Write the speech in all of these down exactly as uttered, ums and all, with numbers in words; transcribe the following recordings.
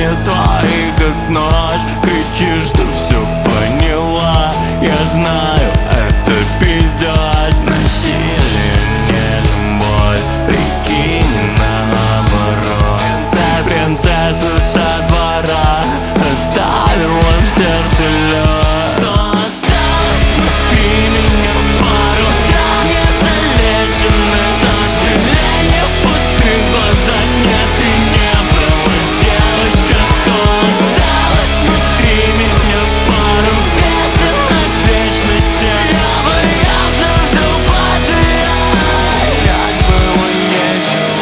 не твои, как ночь. Кричишь, что все поняла. Я знаю, это пиздёж. Насилие не любовь, прикинь наоборот. Принцессу со двора оставила в сердце лед. Что осталось внутри меня? Пару трав не залеченных сожаления в пустых глазах нет и не было. Девочка, что осталось внутри меня? Пару песен от вечности. Я боялся все потерять, терять было нечего.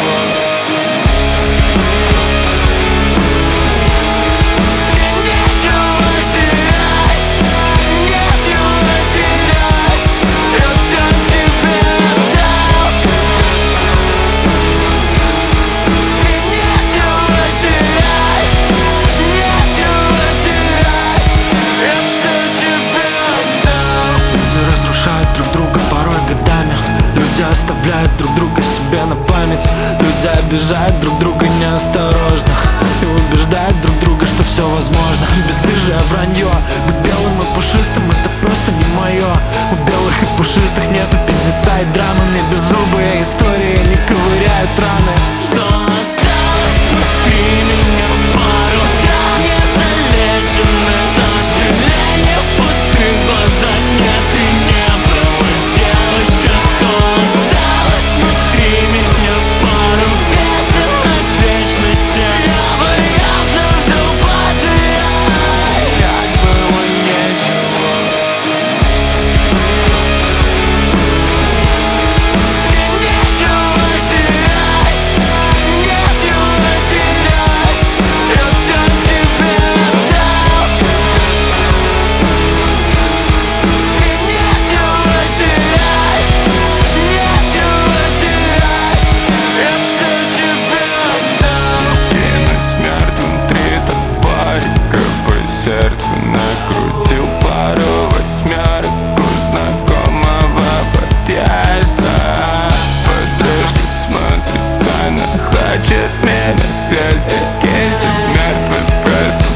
Оставляют друг друга себе на память. Люди обижают друг друга неосторожно и убеждают друг друга, что все возможно. Бесстыжее вранье, быть белым и пушистым — это просто не мое. У белых и пушистых нету пиздеца и драмы. Мне беззубые истории не ковыряют раны. Что осталось внутри меня? Пару трав не залеченных сожаления в пустых глазах нет и не было. Девочка, что осталось внутри меня? Пару песен от вечности. Я боялся все потерять, терять было нечего. Мне нечего терять, нечего терять. Я все тебе отдал. Мне нечего терять, нечего терять. Я все тебе отдал. Кинусь мертвым три топорика по сердцу накрутил пару восьмерок у знакомого подъезда. Подружка смотрит, она хочет меня съесть. Прикинься, мертвый просто